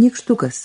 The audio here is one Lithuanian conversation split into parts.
Nykštukas.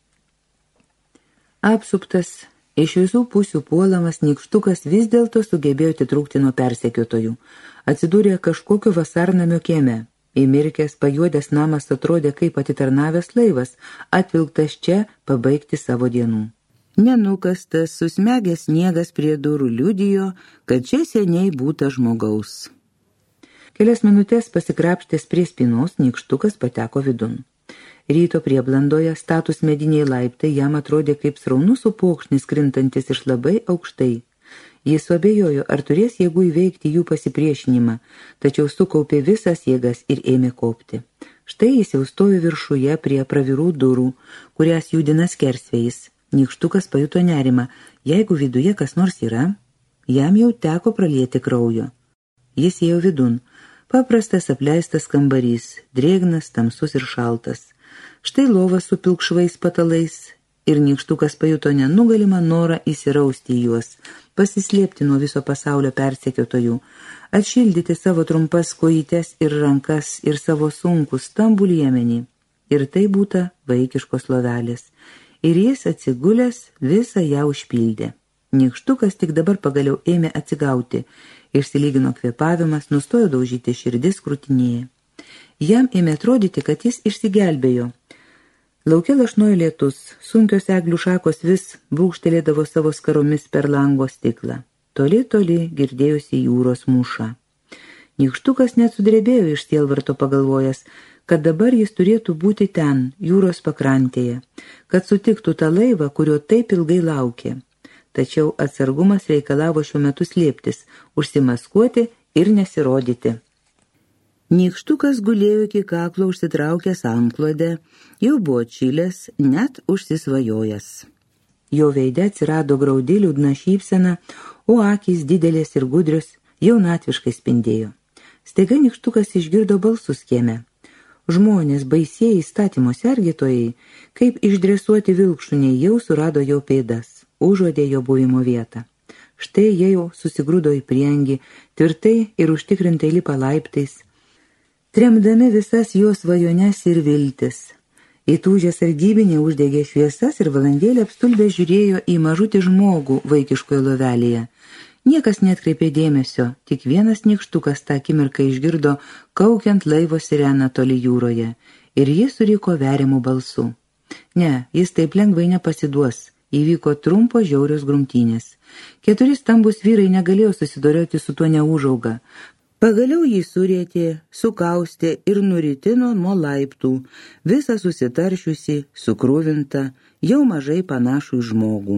Apsuptas, iš visų pusių puolamas, Nykštukas vis dėlto sugebėjo atitrūkti nuo persekiotojų. Atsidūrė kažkokio vasarnamio kieme. Įmirkęs, pajuodęs namas atrodė kaip atitarnavęs laivas, atvilktas čia pabaigti savo dienų. Nenukastas, susmegęs sniegas prie durų liudijo, kad čia seniai būta žmogaus. Kelias minutės pasikrapštęs prie spynos, Nykštukas pateko vidun. Ryto prieblandoje status mediniai laiptai jam atrodė kaip sraunus upokšnis krintantis iš labai aukštai. Jis suabejojo, ar turės jėgų įveikti jų pasipriešinimą, tačiau sukaupė visas jėgas ir ėmė kopti. Štai jis jau stojo viršuje prie pravirų durų, kurias judina skersvėjis. Nykštukas pajuto nerimą, jeigu viduje kas nors yra, jam jau teko pralieti kraujo. Jis ėjo vidun, paprastas apleistas kambarys, drėgnas, tamsus ir šaltas. Štai lova su pilkšvais patalais ir Nykštukas pajuto nenugalimą norą įsirausti į juos, pasislėpti nuo viso pasaulio persekiotojų, atšildyti savo trumpas kojytes ir rankas ir savo sunkų stambų liemenį. Ir tai būta vaikiškos lovelės. Ir jis atsigulęs visą ją užpildė. Nykštukas tik dabar pagaliau ėmė atsigauti, išsilygino kvėpavimas, nustojo daužyti širdis krūtinėje. Jam ėmė atrodyti, kad jis išsigelbėjo. Lauke lašnojo lietus, sunkios eglių šakos vis brūkštelėdavo savo skaromis per lango stiklą. Toli, toli girdėjosi jūros mūša. Nykštukas net sudrebėjo iš sielvarto pagalvojęs, kad dabar jis turėtų būti ten, jūros pakrantėje, kad sutiktų tą laivą, kurio taip ilgai laukė. Tačiau atsargumas reikalavo šiuo metu slėptis, užsimaskuoti ir nesirodyti. Nykštukas gulėjo iki kaklo užsitraukęs antklodę, jau buvo atšilęs, net užsisvajojęs. Jo veide atsirado graudi liūdna šypsena, o akys didelės ir gudrios jaunatviškai spindėjo. Staiga Nykštukas išgirdo balsus kieme. Žmonės, baisieji įstatymo sergėtojai, kaip išdresuoti vilkšuniai, jau surado jo pėdas, užuodė jo buvimo vietą. Štai jie jau susigrūdo į priengį, tvirtai ir užtikrintai lipa laiptais, tremdami visas jo svajones ir viltis. Įtūžę sargybiniai uždegė šviesas ir valandėlę apstulbę žiūrėjo į mažutį žmogų vaikiškoje lovelėje. Niekas neatkreipė dėmesio, tik vienas Nykštukas tą akimirką išgirdo kaukiant laivo sireną toli jūroje ir jis suriko veriamų balsų. Ne, jis taip lengvai nepasiduos, įvyko trumpos žiaurios grumtynės. 4 stambus vyrai negalėjo susidoroti su tuo neūžauga. Pagaliau jį surėtė, sukaustė ir nuritino nuo laiptų, visą susitaršiusi, sukrūvintą, jau mažai panašų į žmogų.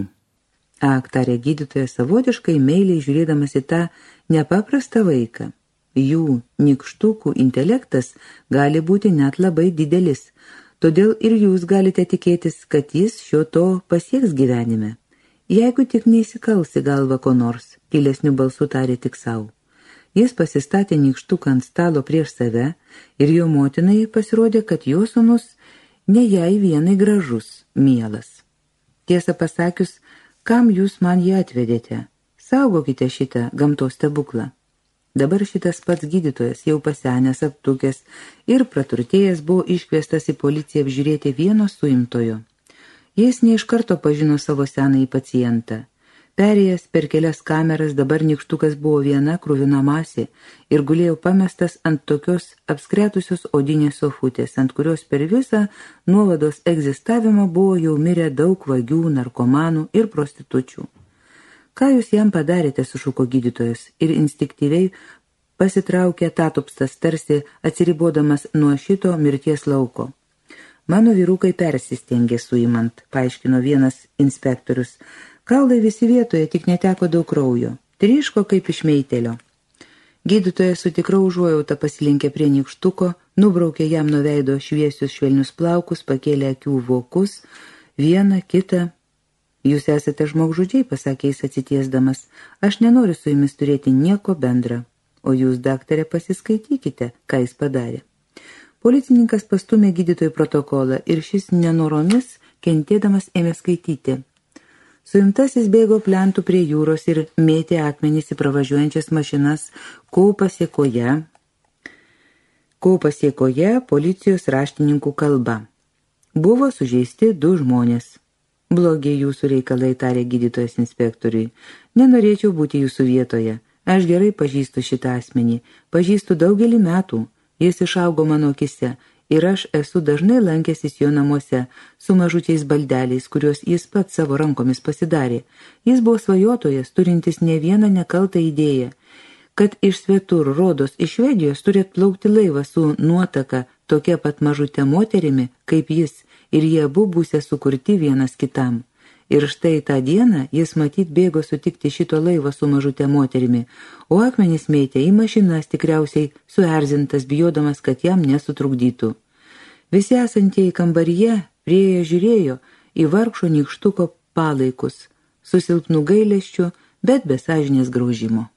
Ak, tarė gydytojas savotiškai meiliai žiūrėdamas į tą nepaprastą vaiką. Jų, Nykštukų, intelektas gali būti net labai didelis, todėl ir jūs galite tikėtis, kad jis šio to pasieks gyvenime. Jeigu tik neįsikals į galvą ko nors, tylesniu balsu tarė tik savo. Jis pasistatė Nykštuką ant stalo prieš save ir jo motinai pasirodė, kad jo sūnus ne jai vienai gražus, mielas. Tiesą pasakius, kam jūs man jį atvedėte? Saugokite šitą gamtos stebuklą. Dabar šitas pats gydytojas, jau pasenęs, aptukęs ir praturtėjęs, buvo iškviestas į policiją apžiūrėti vieno suimtojo. Jis ne iš karto pažino savo senąjį pacientą. Perėjęs per kelias kameras, dabar Nykštukas buvo viena kruvina masė ir gulėjo pamestas ant tokios apskretusios odinės sofutės, ant kurios per visą nuovados egzistavimą buvo jau mirę daug vagių, narkomanų ir prostitučių. Ką jūs jam padarėte, sušuko gydytojas ir instinktyviai pasitraukė tatupstas, tarsi atsiribodamas nuo šito mirties lauko. Mano vyrukai persistengė suimant, paaiškino vienas inspektorius. Kaulai visi vietoje, tik neteko daug kraujo. Tryško kaip iš meitelio. Gydytojas su tikra užuojauta pasilenkė prie Nykštuko, nubraukė jam nuo veido šviesius švelnius plaukus, pakėlė akių vokus, vieną, kitą. Jūs esate žmogžudžiai, pasakė jis atsitiesdamas. Aš nenoriu su jumis turėti nieko bendra. O jūs, daktarė, pasiskaitykite, ką jis padarė. Policininkas pastumė gydytojų protokolą ir šis nenoromis, kentėdamas, ėmė skaityti. Suimtasis bėgo plentų prie jūros ir mėtė akmenys į pravažiuojančias mašinas, ko pasiekoje policijos raštininkų kalba. Buvo sužeisti 2 žmonės. Blogi jūsų reikalai, tarė gydytojas inspektoriui. Nenorėčiau būti jūsų vietoje. Aš gerai pažįstu šitą asmenį. Pažįstu daugelį metų. Jis išaugo mano akise ir aš esu dažnai lankęsis jo namuose su mažučiais baldeliais, kuriuos jis pats savo rankomis pasidarė. Jis buvo svajotojas, turintis ne vieną nekaltą idėją, kad iš svetur, rodos, iš Švedijos turi atplaukti laivą su nuotaka tokia pat mažutė moterimi, kaip jis, ir jie abu būsė sukurti vienas kitam. Ir štai tą dieną jis matyt bėgo sutikti šito laivo su mažutė moterimi, o akmenys mėtė į mašinas, tikriausiai suerzintas, bijodamas, kad jam nesutrukdytų. Visi esantieji kambaryje priejo žiūrėjo į vargšo nykštuko palaikus, su silpnu gailesčiu, bet be sąžinės graužimo.